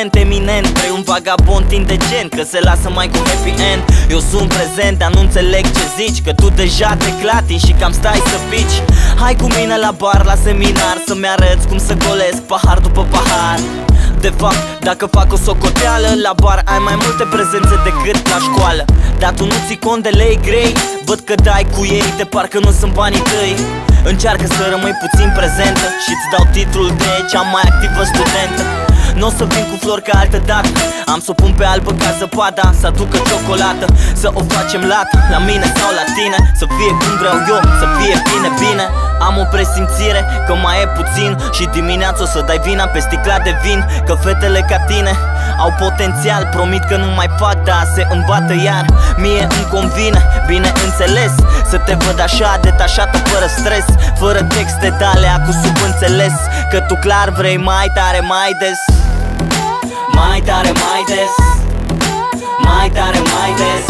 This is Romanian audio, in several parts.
talent eminent, vrei un vagabond indecent, că se lasă mai cu happy end. Eu sunt prezent, dar nu înțeleg ce zici, că tu deja te clatin și cam stai să pici. Hai cu mine la bar, la seminar, să-mi arăți cum să golesc pahar după pahar. De fapt, dacă fac o socoteală, la bar ai mai multe prezențe decât la școală. Dar tu nu ții cont de lei grei, văd că dai cu ei de parcă nu sunt banii tăi. Încearcă să rămâi puțin prezentă și-ți dau titlul de cea mai activă studentă. N-o să vin cu flori ca altă dată, am să o pun pe albă ca zăpada, să aducă ciocolată, să o facem lată, la mine sau la tine. Să fie cum vreau eu, să fie bine, bine. Am o presimțire că mai e puțin și dimineața o să dai vina pe sticla de vin. Că fetele ca tine au potențial, promit că nu mai fac, dar se îmbată iar. Mie îmi convine, bineînțeles, să te văd așa detașată, fără stres, fără texte de-alea cu subînțeles. Că tu clar vrei mai tare, mai des, mai tare, mai des, mai tare, mai des,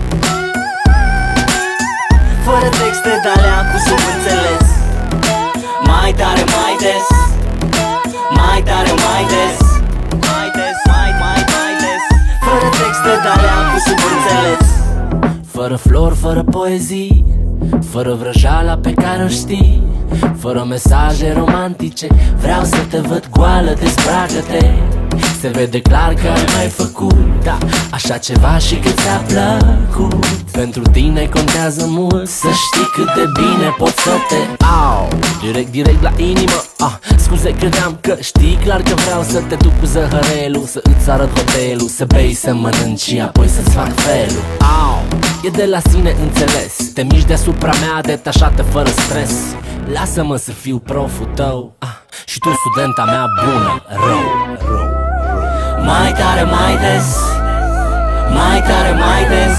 fără texte de-alea cu subînțeles. Mai tare, mai des, mai tare, mai des, mai des, mai des, fără texte de-alea cu subînțeles. Fără flori, fără poezii, fără vrăjala pe care o știi, fără mesaje romantice, vreau să te văd goală, dezbracă-te. Se vede clar că ai mai făcut, da, așa ceva și că ți-a plăcut. Pentru tine contează mult, să știi cât de bine pot să te au. Direct la inimă, scuze, credeam că știi clar că vreau să te duc cu zăhărelul, să îți arăt hotelul, să bei, să mănânci și apoi să-ți fac felul. E de la sine înțeles, te miști deasupra mea, detașată fără stres. Lasă-mă să fiu proful tău, și tu studenta mea bună, rău. Mai tare, mai des, mai tare, mai des,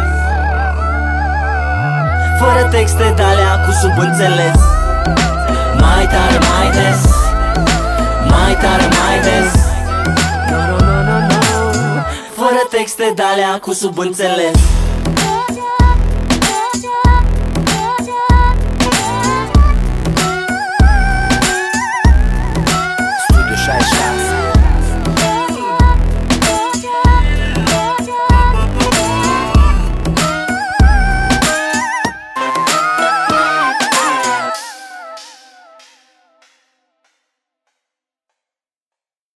fără texte de-alea cu subînțeles. Mai tare, mai des, mai tare, mai des, fără texte de-alea cu subînțeles.